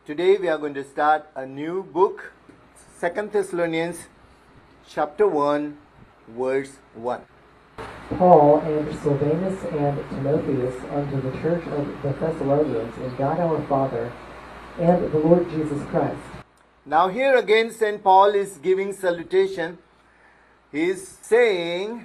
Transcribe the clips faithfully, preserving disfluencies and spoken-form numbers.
Today we are going to start a new book, Second Thessalonians chapter one, verse one. Paul and Silvanus and Timotheus unto the church of the Thessalonians in God our Father and the Lord Jesus Christ. Now here again Saint Paul is giving salutation. He is saying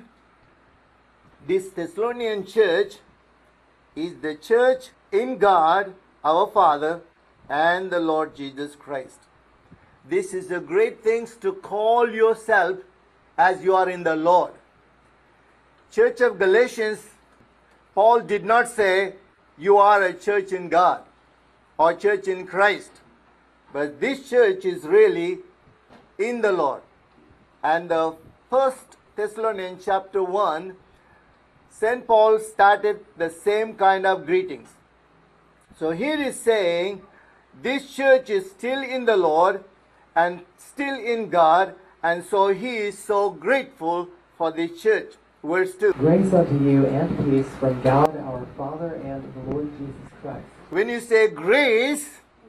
this Thessalonian church is the church in God our Father and the Lord Jesus Christ. This is a great thing to call yourself as you are in the Lord. Church of Galatians, Paul did not say you are a church in God or church in Christ. But this church is really in the Lord. And the first Thessalonians chapter one, Saint Paul started the same kind of greetings. So here is saying this church is still in the Lord and still in God, and so he is so grateful for this church. Verse two. Grace unto you and peace from God our Father and the Lord Jesus Christ. When you say grace,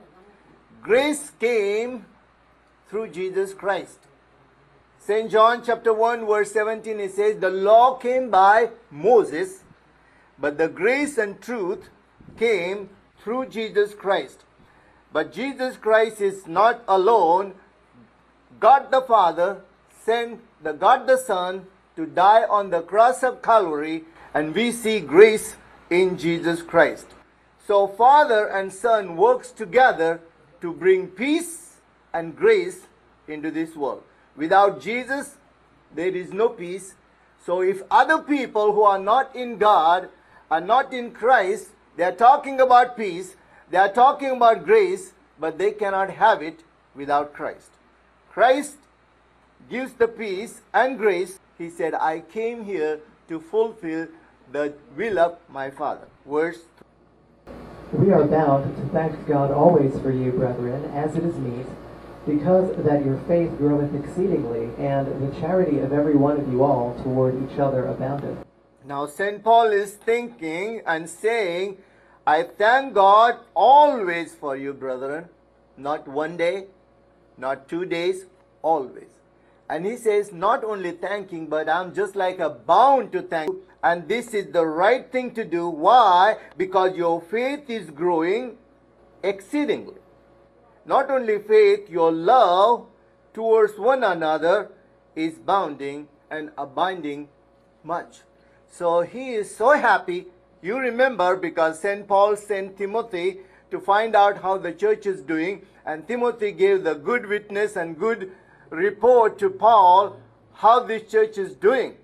grace came through Jesus Christ. Saint John chapter one verse seventeen, it says, the law came by Moses, but the grace and truth came through Jesus Christ. But Jesus Christ is not alone. God the Father sent the God the Son to die on the cross of Calvary, and we see grace in Jesus Christ. So Father and Son works together to bring peace and grace into this world. Without Jesus, there is no peace. So if other people who are not in God, are not in Christ, they are talking about peace, they are talking about grace, but they cannot have it without Christ. Christ gives the peace and grace. He said, I came here to fulfill the will of my Father. Verse We are bound to thank God always for you, brethren, as it is meet, because that your faith groweth exceedingly, and the charity of every one of you all toward each other aboundeth. Now Saint Paul is thinking and saying, I thank God always for you, brethren. Not one day, not two days, always. And he says, not only thanking, but I'm just like a bound to thank you. And this is the right thing to do. Why? Because your faith is growing exceedingly. Not only faith, your love towards one another is bounding and abounding much. So he is so happy. You remember, because Saint Paul sent Timothy to find out how the church is doing, and Timothy gave the good witness and good report to Paul how this church is doing.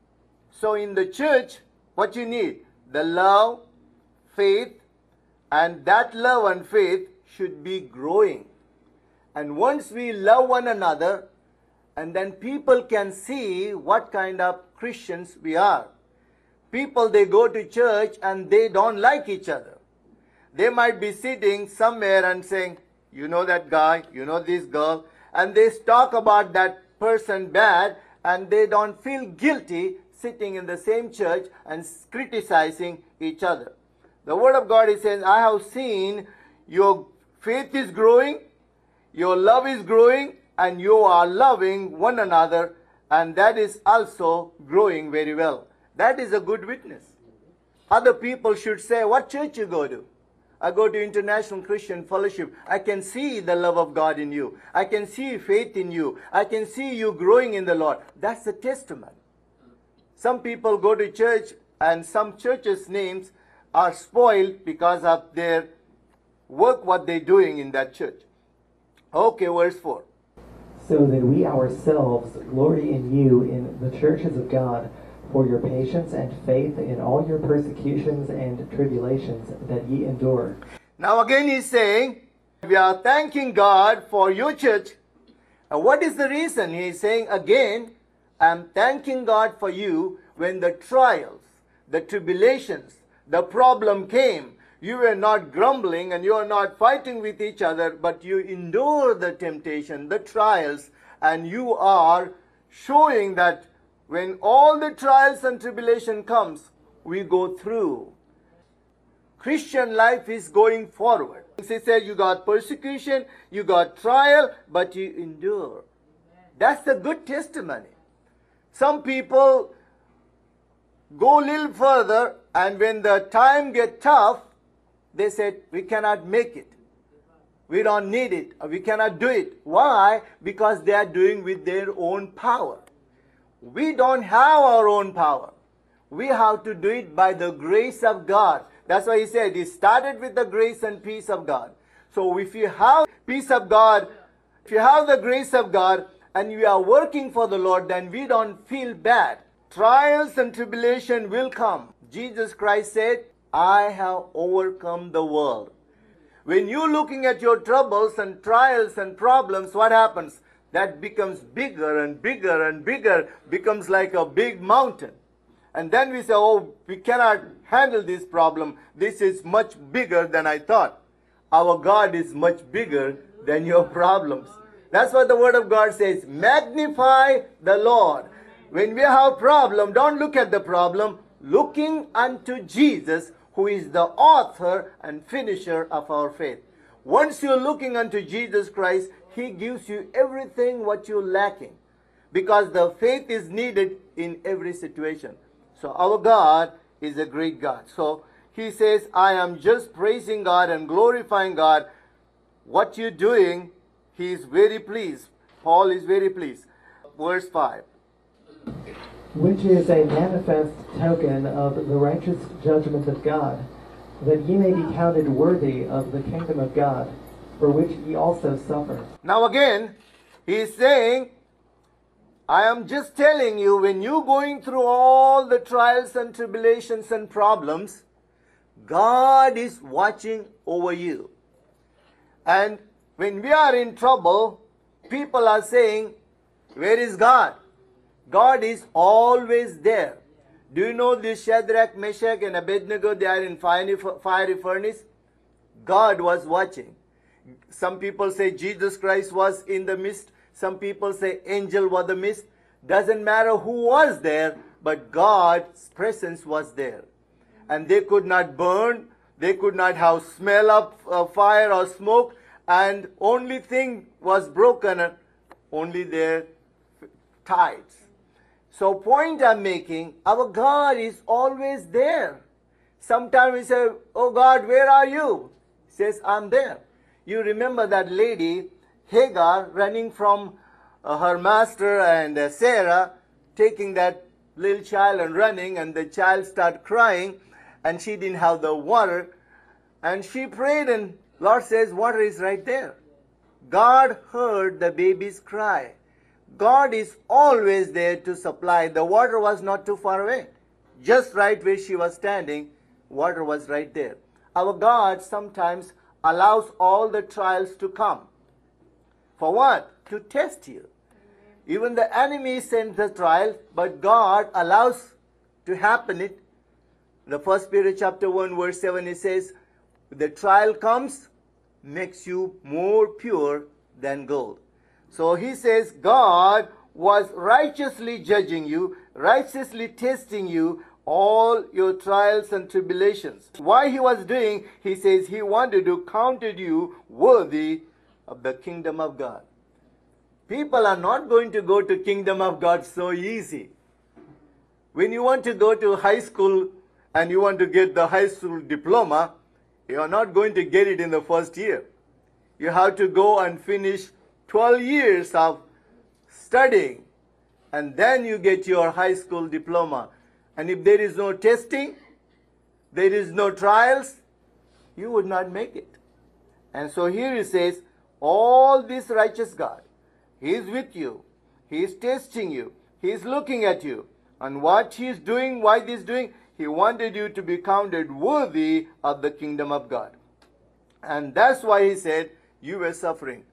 So in the church, what you need? The love, faith, and that love and faith should be growing. And once we love one another, and then people can see what kind of Christians we are. People, they go to church and they don't like each other. They might be sitting somewhere and saying, you know that guy, you know this girl, and they talk about that person bad, and they don't feel guilty sitting in the same church and criticizing each other. The Word of God is saying, I have seen your faith is growing, your love is growing, and you are loving one another, and that is also growing very well. That is a good witness. Other people should say, what church you go to? I go to International Christian Fellowship. I can see the love of God in you. I can see faith in you. I can see you growing in the Lord. That's a testament. Some people go to church and some churches' names are spoiled because of their work, what they're doing in that church. Okay, verse four. So that we ourselves glory in you in the churches of God, for your patience and faith in all your persecutions and tribulations that ye endure. Now again he's saying, we are thanking God for your church. And what is the reason? He's saying again, I'm thanking God for you when the trials, the tribulations, the problem came. You were not grumbling and you are not fighting with each other, but you endure the temptation, the trials, and you are showing that when all the trials and tribulation comes, we go through. Christian life is going forward. He said you got persecution, you got trial, but you endure. That's a good testimony. Some people go a little further, and when the time gets tough, they said, we cannot make it. We don't need it. We cannot do it. Why? Because they are doing with their own power. We don't have our own power. We have to do it by the grace of God. That's why he said, he started with the grace and peace of God. So if you have peace of God, if you have the grace of God, and you are working for the Lord, then we don't feel bad. Trials and tribulation will come. Jesus Christ said, I have overcome the world. When you're looking at your troubles and trials and problems, what happens? That becomes bigger and bigger and bigger, becomes like a big mountain. And then we say, oh, we cannot handle this problem. This is much bigger than I thought. Our God is much bigger than your problems. That's what the Word of God says. Magnify the Lord. When we have a problem, don't look at the problem. Looking unto Jesus, who is the author and finisher of our faith. Once you're looking unto Jesus Christ, He gives you everything what you're lacking. Because the faith is needed in every situation. So our God is a great God. So he says, I am just praising God and glorifying God. What you're doing, He is very pleased. Paul is very pleased. Verse five. Which is a manifest token of the righteous judgment of God, that ye may be counted worthy of the kingdom of God, for which ye also suffer. Now again, he is saying, I am just telling you, when you're going through all the trials and tribulations and problems, God is watching over you. And when we are in trouble, people are saying, where is God? God is always there. Do you know this Shadrach, Meshach, and Abednego, they are in fiery furnace? God was watching. Some people say Jesus Christ was in the midst. Some people say angel was the midst. Doesn't matter who was there, but God's presence was there. And they could not burn. They could not have smell of uh, fire or smoke. And only thing was broken, only their tithes. So point I'm making, our God is always there. Sometimes we say, oh God, where are you? He says, I'm there. You remember that lady, Hagar, running from uh, her master and uh, Sarah, taking that little child and running, and the child started crying, and she didn't have the water. And she prayed, and Lord says, water is right there. God heard the baby's cry. God is always there to supply. The water was not too far away. Just right where she was standing, water was right there. Our God sometimes allows all the trials to come. For what? To test you. Even the enemy sends the trial, but God allows to happen it. The First Peter chapter one verse seven, it says, the trial comes, makes you more pure than gold. So he says God was righteously judging you, righteously testing you, all your trials and tribulations. Why he was doing, he says he wanted to count you worthy of the kingdom of God. People are not going to go to kingdom of God so easy. When you want to go to high school and you want to get the high school diploma, you are not going to get it in the first year. You have to go and finish twelve years of studying, and then you get your high school diploma. And if there is no testing, there is no trials, you would not make it. And so here he says, all this righteous God, He is with you. He is testing you. He is looking at you. And what He is doing, why He is doing, He wanted you to be counted worthy of the kingdom of God. And that's why He said, you were suffering.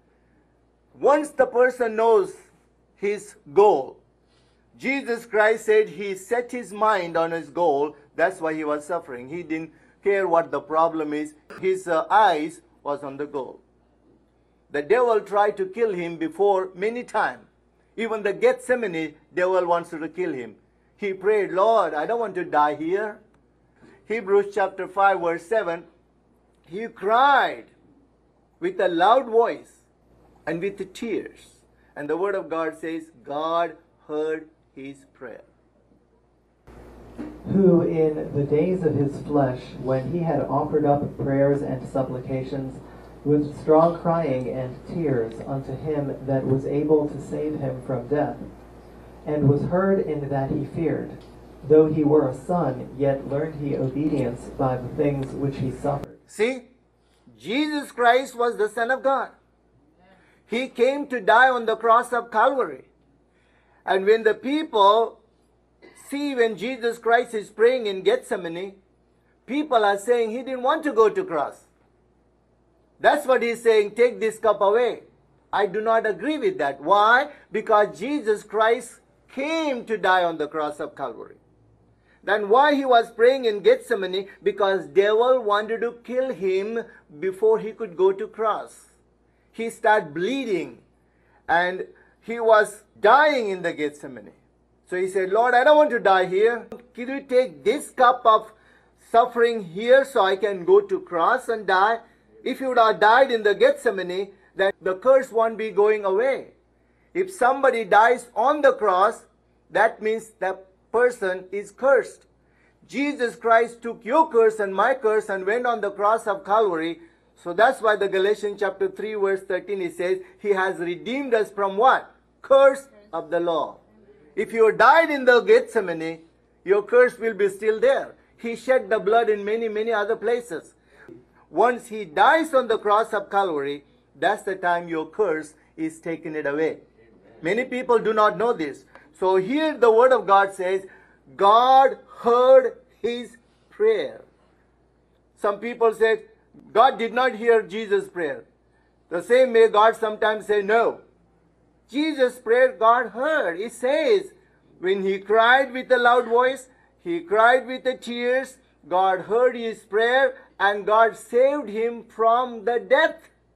Once the person knows his goal, Jesus Christ said He set His mind on His goal. That's why He was suffering. He didn't care what the problem is. His uh, eyes was on the goal. The devil tried to kill Him before many times. Even the Gethsemane, devil wants to kill Him. He prayed, Lord, I don't want to die here. Hebrews chapter five verse seven, He cried with a loud voice and with tears. And the word of God says, God heard his prayer. Who in the days of his flesh, when he had offered up prayers and supplications, with strong crying and tears unto him that was able to save him from death, and was heard in that he feared, though he were a son, yet learned he obedience by the things which he suffered. See, Jesus Christ was the Son of God. He came to die on the cross of Calvary. And when the people see when Jesus Christ is praying in Gethsemane, people are saying he didn't want to go to cross. That's what he's saying, take this cup away. I do not agree with that. Why? Because Jesus Christ came to die on the cross of Calvary. Then why he was praying in Gethsemane? Because devil wanted to kill him before he could go to cross. He started bleeding and he was dying in the Gethsemane. So he said, Lord, I don't want to die here. Can you take this cup of suffering here so I can go to cross and die? If you would have died in the Gethsemane, then the curse won't be going away. If somebody dies on the cross, that means that person is cursed. Jesus Christ took your curse and my curse and went on the cross of Calvary. So that's why the Galatians chapter three verse thirteen, it says, he has redeemed us from what? Curse of the law. If you died in the Gethsemane, your curse will be still there. He shed the blood in many, many other places. Once he dies on the cross of Calvary, that's the time your curse is taken it away. Amen. Many people do not know this. So here the word of God says, God heard his prayer. Some people say, God did not hear Jesus' prayer. The same way God sometimes say no. Jesus' prayer God heard. It says, when he cried with a loud voice, he cried with the tears, God heard his prayer and God saved him from the death.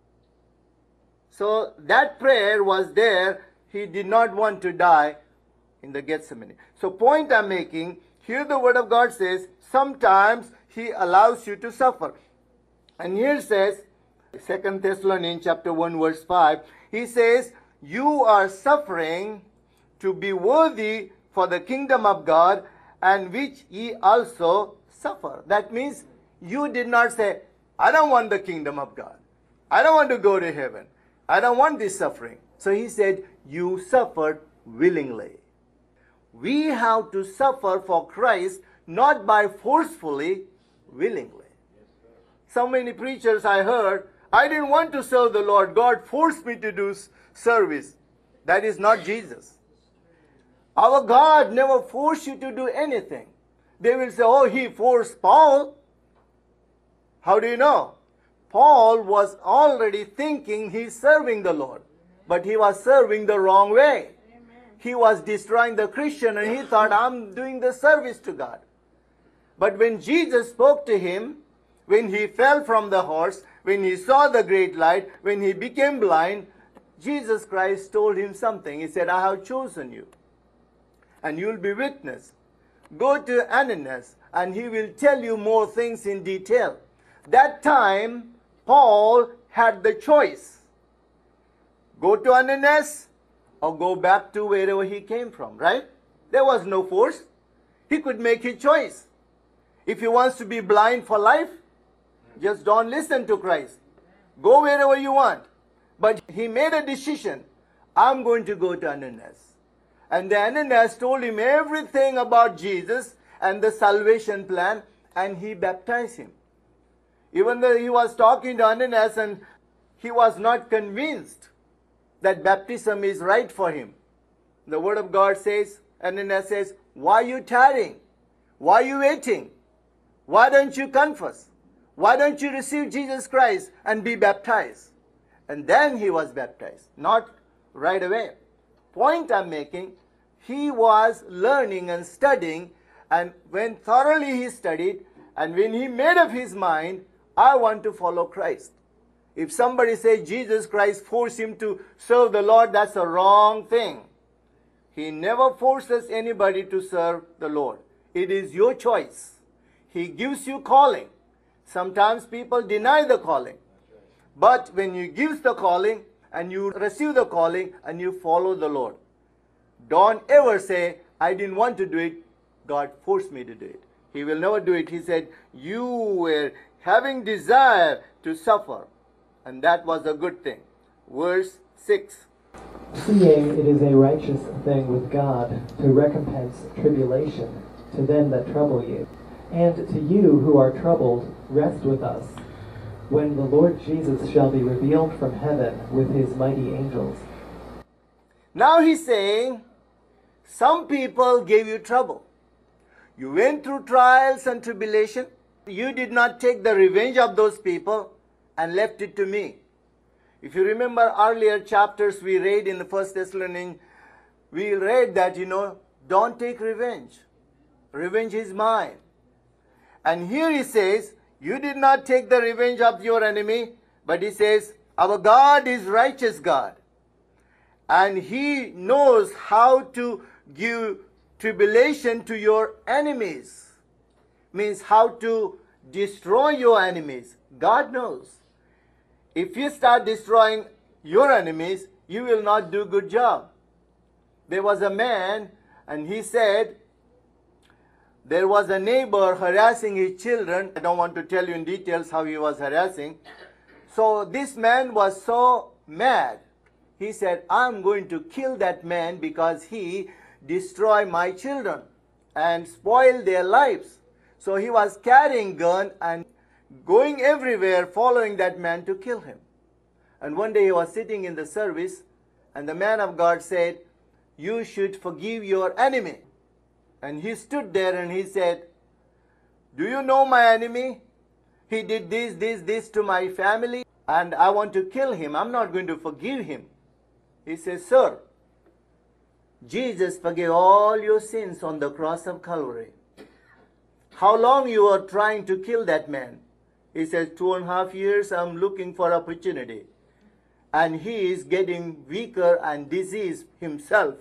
So that prayer was there. He did not want to die in the Gethsemane. So point I'm making, here the word of God says, sometimes he allows you to suffer. And here it says, Second Thessalonians chapter one verse five, he says, you are suffering to be worthy for the kingdom of God, and which ye also suffer. That means you did not say, I don't want the kingdom of God. I don't want to go to heaven. I don't want this suffering. So he said, you suffered willingly. We have to suffer for Christ, not by forcefully, willingly. So many preachers I heard, I didn't want to serve the Lord. God forced me to do service. That is not Jesus. Our God never forced you to do anything. They will say, oh, he forced Paul. How do you know? Paul was already thinking he's serving the Lord. But he was serving the wrong way. Amen. He was destroying the Christian and he thought, I'm doing the service to God. But when Jesus spoke to him, when he fell from the horse, when he saw the great light, when he became blind, Jesus Christ told him something. He said, I have chosen you. And you'll be witness. Go to Ananias and he will tell you more things in detail. That time, Paul had the choice. Go to Ananias or go back to wherever he came from, right? There was no force. He could make his choice. If he wants to be blind for life, just don't listen to Christ. Go wherever you want. But he made a decision. I'm going to go to Ananias. And the Ananias told him everything about Jesus and the salvation plan, and he baptized him. Even though he was talking to Ananias and he was not convinced that baptism is right for him. The word of God says, Ananias says, why are you tarrying? Why are you waiting? Why don't you confess? Why don't you receive Jesus Christ and be baptized? And then he was baptized, not right away. Point I'm making, he was learning and studying, and when thoroughly he studied, and when he made up his mind, I want to follow Christ. If somebody says Jesus Christ forced him to serve the Lord, that's a wrong thing. He never forces anybody to serve the Lord. It is your choice. He gives you calling. Sometimes people deny the calling. But when you give the calling and you receive the calling and you follow the Lord, don't ever say, I didn't want to do it, God forced me to do it. He will never do it. He said, you were having desire to suffer, and that was a good thing. Verse six. Seeing it is a righteous thing with God to recompense tribulation to them that trouble you, and to you who are troubled, rest with us, when the Lord Jesus shall be revealed from heaven with his mighty angels. Now he's saying, some people gave you trouble. You went through trials and tribulation. You did not take the revenge of those people and left it to me. If you remember earlier chapters we read in the First Thessalonians, we read that, you know, don't take revenge. Revenge is mine. And here he says, you did not take the revenge of your enemy, but he says, our God is righteous God. And he knows how to give tribulation to your enemies. Means how to destroy your enemies. God knows. If you start destroying your enemies, you will not do a good job. There was a man, and he said, there was a neighbor harassing his children. I don't want to tell you in details how he was harassing. So this man was so mad. He said, I'm going to kill that man because he destroyed my children and spoiled their lives. So he was carrying gun and going everywhere following that man to kill him. And one day he was sitting in the service, and the man of God said, you should forgive your enemy. And he stood there and he said, do you know my enemy? He did this, this, this to my family, and I want to kill him. I'm not going to forgive him. He says, sir, Jesus forgave all your sins on the cross of Calvary. How long you are trying to kill that man? He says, two and a half years I'm looking for opportunity. And he is getting weaker and diseased himself,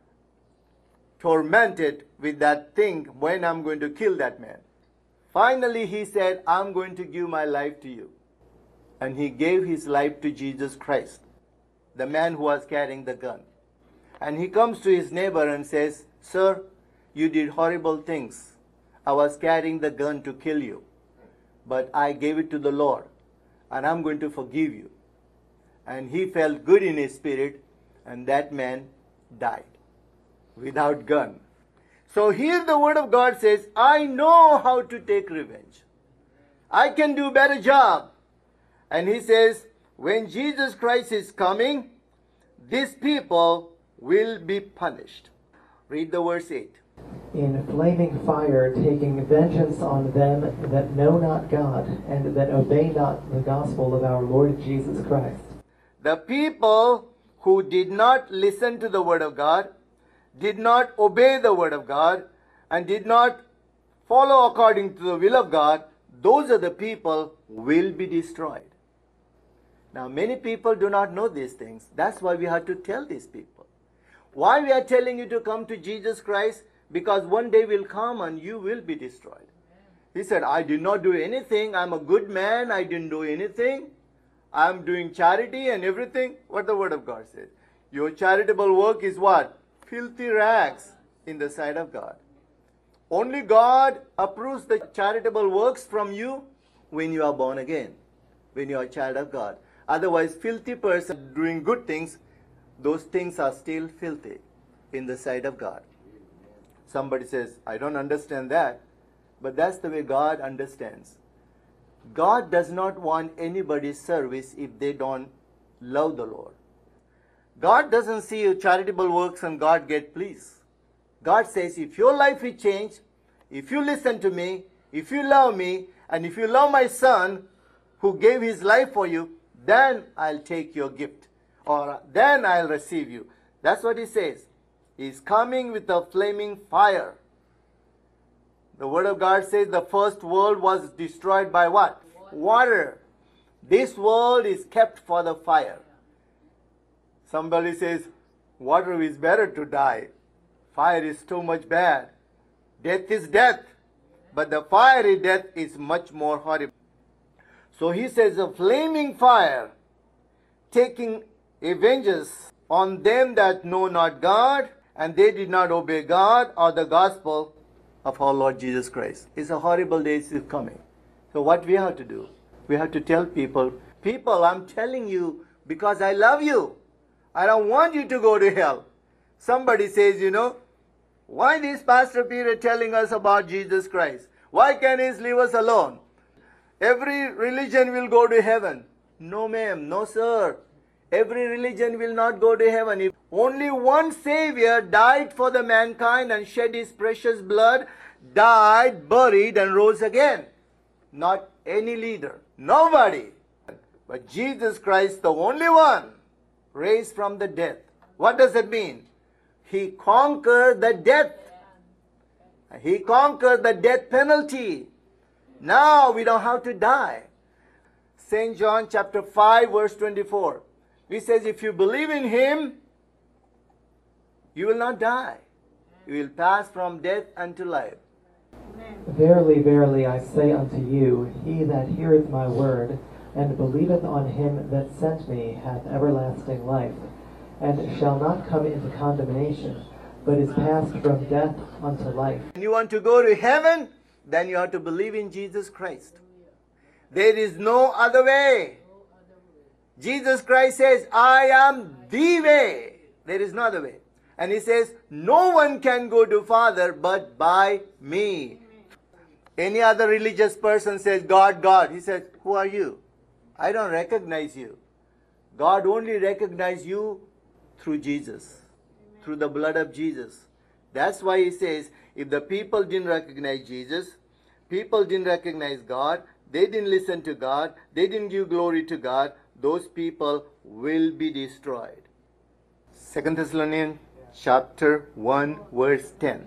tormented with that thing when I'm going to kill that man. Finally he said, I'm going to give my life to you. And he gave his life to Jesus Christ, the man who was carrying the gun. And he comes to his neighbor and says, sir, you did horrible things. I was carrying the gun to kill you, but I gave it to the Lord, and I'm going to forgive you. And he felt good in his spirit, and that man died without gun. So here the word of God says, I know how to take revenge. I can do a better job. And he says, when Jesus Christ is coming, these people will be punished. Read the verse eight. In flaming fire, taking vengeance on them that know not God, and that obey not the gospel of our Lord Jesus Christ. The people who did not listen to the word of God, did not obey the word of God, and did not follow according to the will of God, those are the people who will be destroyed. Now many people do not know these things. That's why we have to tell these people. Why we are telling you to come to Jesus Christ? Because one day will come and you will be destroyed. He said, I did not do anything. I'm a good man. I didn't do anything. I'm doing charity and everything. What the word of God says. Your charitable work is what? Filthy rags in the sight of God. Only God approves the charitable works from you when you are born again. When you are a child of God. Otherwise, filthy person doing good things, those things are still filthy in the sight of God. Somebody says, I don't understand that. But that's the way God understands. God does not want anybody's service if they don't love the Lord. God doesn't see your charitable works and God get pleased. God says, if your life is changed, if you listen to me, if you love me, and if you love my son who gave his life for you, then I'll take your gift. Or then I'll receive you. That's what he says. He's coming with a flaming fire. The word of God says the first world was destroyed by what? Water. Water. This world is kept for the fire. Somebody says, water is better to die. Fire is too much bad. Death is death. But the fiery death is much more horrible. So he says, a flaming fire, taking vengeance on them that know not God, and they did not obey God or the gospel of our Lord Jesus Christ. It's a horrible day is coming. So what we have to do? We have to tell people, people, I'm telling you because I love you. I don't want you to go to hell. Somebody says, you know, why is Pastor Peter telling us about Jesus Christ? Why can't he leave us alone? Every religion will go to heaven. No ma'am, no sir. Every religion will not go to heaven. If only one Savior died for the mankind and shed his precious blood, died, buried and rose again. Not any leader. Nobody. But Jesus Christ, the only one, raised from the dead. What does it mean? He conquered the death. He conquered the death penalty. Now we don't have to die. Saint John chapter five verse twenty-four. He says, if you believe in him, you will not die. You will pass from death unto life. Verily, verily, I say unto you, he that heareth my word, and believeth on him that sent me, hath everlasting life, and shall not come into condemnation, but is passed from death unto life. When you want to go to heaven, then you have to believe in Jesus Christ. There is no other way. Jesus Christ says, I am the way. There is no other way. And he says, no one can go to Father but by me. Any other religious person says, God, God. He says, who are you? I don't recognize you. God only recognizes you through Jesus, through the blood of Jesus. That's why he says, if the people didn't recognize Jesus, people didn't recognize God, they didn't listen to God, they didn't give glory to God, those people will be destroyed. Second Thessalonians chapter one verse ten.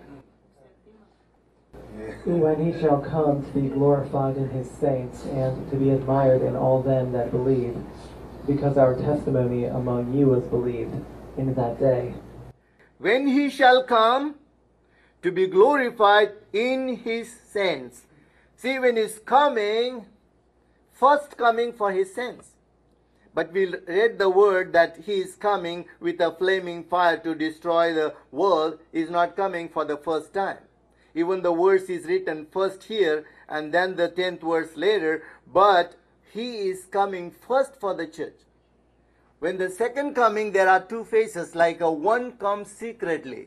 When he shall come to be glorified in his saints, and to be admired in all them that believe, because our testimony among you was believed in that day. When he shall come to be glorified in his saints. See, when he's coming, first coming for his saints. But we read the word that he is coming with a flaming fire to destroy the world, is not coming for the first time. Even the verse is written first here and then the tenth verse later, but he is coming first for the church. When the second coming, there are two phases, like a one comes secretly.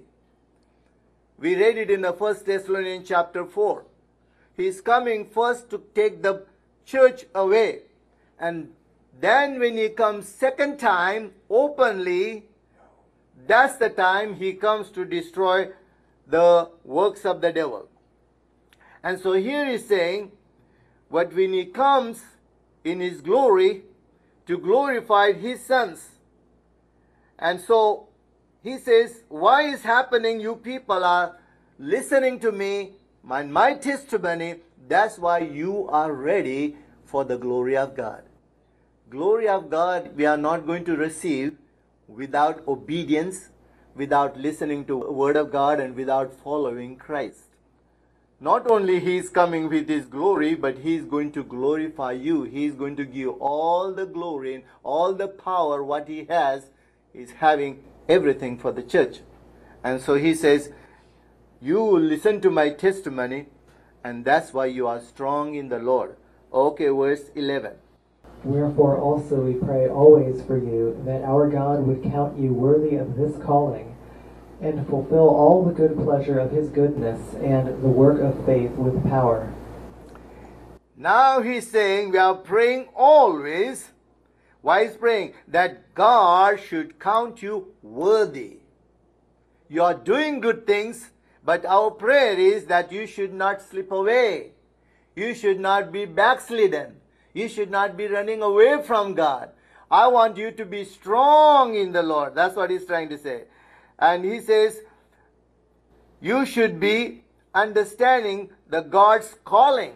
We read it in the First Thessalonians chapter four. He is coming first to take the church away. And then when he comes second time, openly, that's the time he comes to destroy the works of the devil. And so here he's saying, but when he comes in his glory to glorify his sons. And so he says, why is happening? You people are listening to me, my, my testimony. That's why you are ready for the glory of God. Glory of God we are not going to receive without obedience, without listening to the word of God, and without following Christ. Not only he is coming with his glory, but he is going to glorify you. He is going to give all the glory and all the power what he has. Is having everything for the church. And so he says, you will listen to my testimony, and that's why you are strong in the Lord. Okay, verse eleven. Wherefore also we pray always for you, that our God would count you worthy of this calling, and fulfill all the good pleasure of his goodness and the work of faith with power. Now he's saying we are praying always. Why is praying? That God should count you worthy. You are doing good things, but our prayer is that you should not slip away. You should not be backslidden. You should not be running away from God. I want you to be strong in the Lord. That's what he's trying to say. And he says, you should be understanding the God's calling.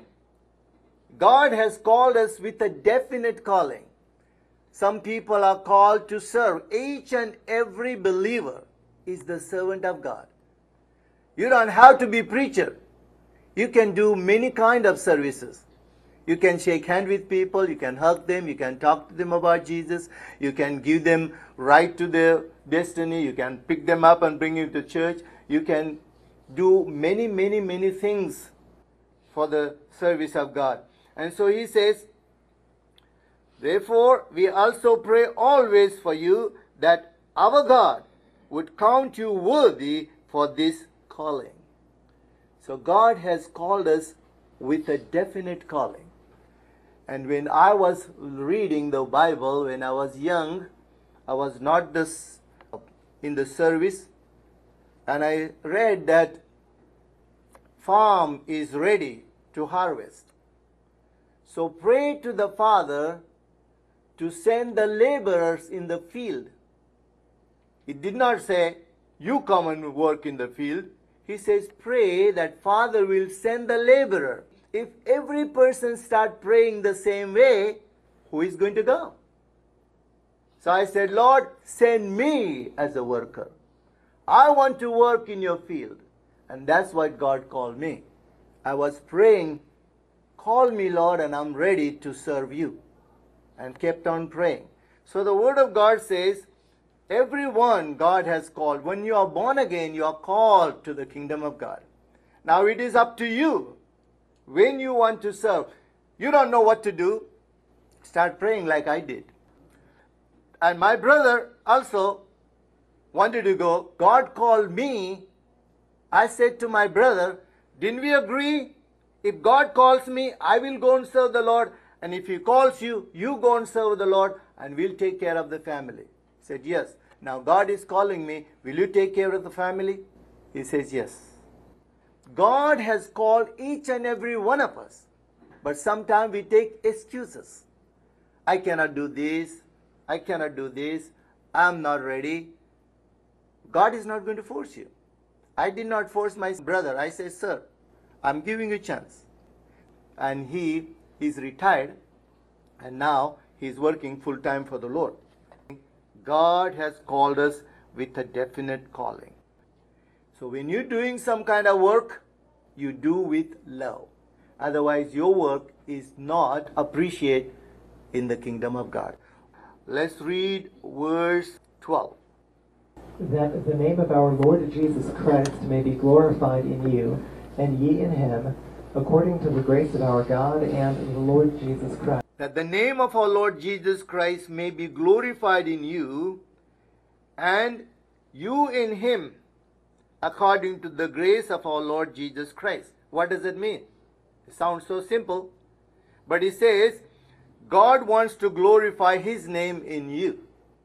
God has called us with a definite calling. Some people are called to serve. Each and every believer is the servant of God. You don't have to be preacher. You can do many kind of services. You can shake hands with people, you can hug them, you can talk to them about Jesus, you can give them right to their destiny, you can pick them up and bring them to church, you can do many, many, many things for the service of God. And so he says, therefore, we also pray always for you that our God would count you worthy for this calling. So God has called us with a definite calling. And when I was reading the Bible, when I was young, I was not this in the service, and I read that farm is ready to harvest. So pray to the Father to send the laborers in the field. It did not say, you come and work in the field. He says, pray that Father will send the laborer. If every person start praying the same way, who is going to go? So I said, Lord, send me as a worker. I want to work in your field. And that's what God called me. I was praying, call me, Lord, and I'm ready to serve you. And kept on praying. So the Word of God says, everyone God has called. When you are born again, you are called to the kingdom of God. Now it is up to you. When you want to serve, you don't know what to do, start praying like I did. And my brother also wanted to go. God called me. I said to my brother, didn't we agree? If God calls me, I will go and serve the Lord. And if He calls you, you go and serve the Lord, and we'll take care of the family. He said, yes. Now God is calling me. Will you take care of the family? He says, yes. God has called each and every one of us. But sometimes we take excuses. I cannot do this. I cannot do this. I'm not ready. God is not going to force you. I did not force my brother. I said, sir, I'm giving you a chance. And he is retired. And now he's working full time for the Lord. God has called us with a definite calling. So when you're doing some kind of work, you do with love. Otherwise, your work is not appreciated in the kingdom of God. Let's read verse twelve. That the name of our Lord Jesus Christ may be glorified in you, and ye in him, according to the grace of our God and the Lord Jesus Christ. That the name of our Lord Jesus Christ may be glorified in you, and you in him, according to the grace of our Lord Jesus Christ. What does it mean? It sounds so simple. But he says, God wants to glorify his name in you.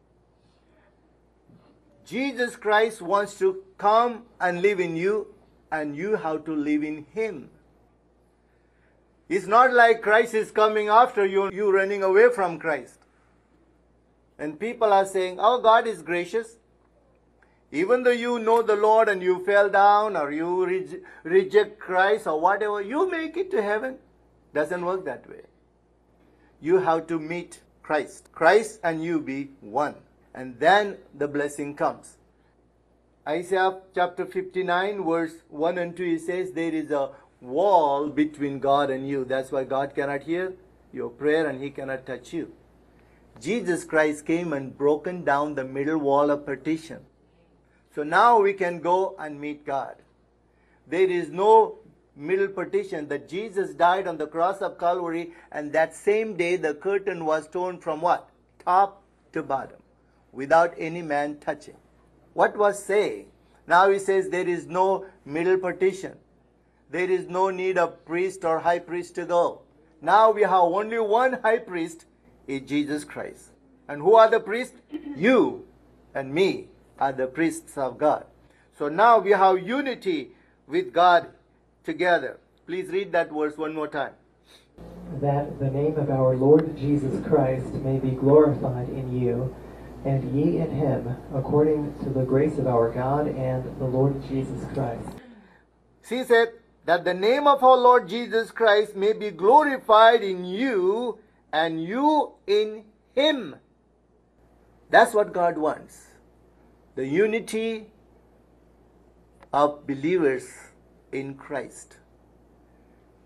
Jesus Christ wants to come and live in you, and you have to live in him. It's not like Christ is coming after you, you running away from Christ. And people are saying, oh, God is gracious. Even though you know the Lord and you fell down or you re- reject Christ or whatever, you make it to heaven. Doesn't work that way. You have to meet Christ. Christ and you be one. And then the blessing comes. Isaiah chapter fifty-nine verse one and two, it says there is a wall between God and you. That's why God cannot hear your prayer and he cannot touch you. Jesus Christ came and broken down the middle wall of partition. So now we can go and meet God. There is no middle partition. That Jesus died on the cross of Calvary, and that same day the curtain was torn from what? Top to bottom, without any man touching. What was saying? Now he says there is no middle partition. There is no need of priest or high priest to go. Now we have only one high priest, is Jesus Christ. And who are the priests? You and me are the priests of God. So now we have unity with God together. Please read that verse one more time. That the name of our Lord Jesus Christ may be glorified in you, and ye in him, according to the grace of our God and the Lord Jesus Christ. She said that the name of our Lord Jesus Christ may be glorified in you, and you in him. That's what God wants. The unity of believers in Christ.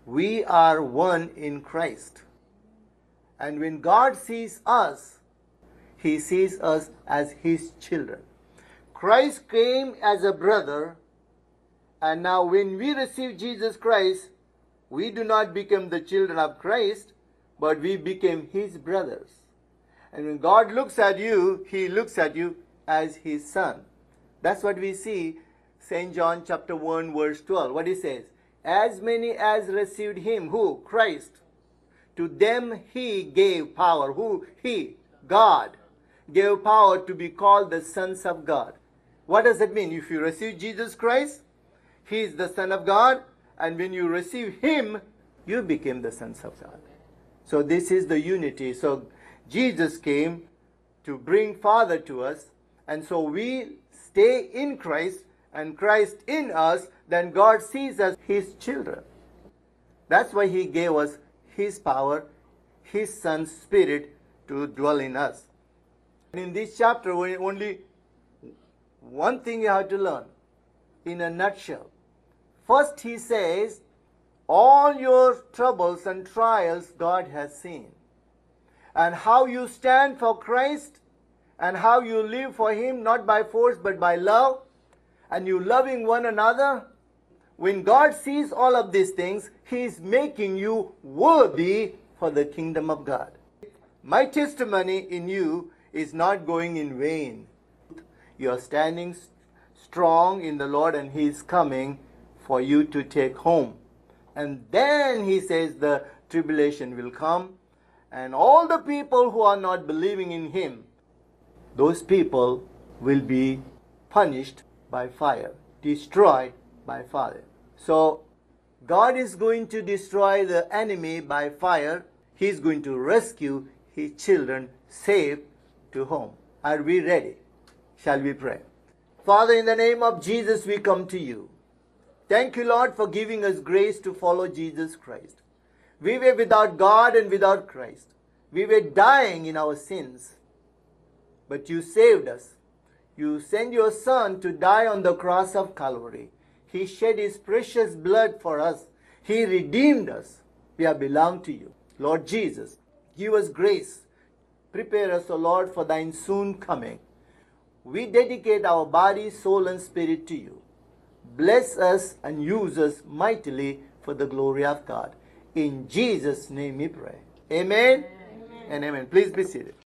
We are one in Christ. And when God sees us, He sees us as His children. Christ came as a brother, and now when we receive Jesus Christ, we do not become the children of Christ, but we became His brothers. And when God looks at you, He looks at you as His son. That's what we see Saint John chapter one verse twelve. What he says, as many as received Him, who? Christ. To them He gave power. Who? He, God, gave power to be called the sons of God. What does that mean? If you receive Jesus Christ, He is the Son of God, and when you receive Him, you became the sons of God. So this is the unity. So Jesus came to bring Father to us, and so we stay in Christ, and Christ in us, then God sees us His children. That's why He gave us His power, His Son's Spirit to dwell in us. In this chapter, only one thing you have to learn in a nutshell. First, He says, all your troubles and trials God has seen. And how you stand for Christ, and how you live for Him, not by force but by love, and you loving one another. When God sees all of these things, He is making you worthy for the kingdom of God. My testimony in you is not going in vain. You are standing strong in the Lord, and He is coming for you to take home. And then He says the tribulation will come, and all the people who are not believing in Him, those people will be punished by fire, destroyed by fire. So God is going to destroy the enemy by fire. He is going to rescue His children safe to home. Are we ready? Shall we pray? Father, in the name of Jesus, we come to You. Thank You, Lord, for giving us grace to follow Jesus Christ. We were without God and without Christ. We were dying in our sins. But You saved us. You sent Your Son to die on the cross of Calvary. He shed His precious blood for us. He redeemed us. We have belonged to You. Lord Jesus, give us grace. Prepare us, O Lord, for Thine soon coming. We dedicate our body, soul, and spirit to You. Bless us and use us mightily for the glory of God. In Jesus' name we pray. Amen, amen. And amen. Please be seated.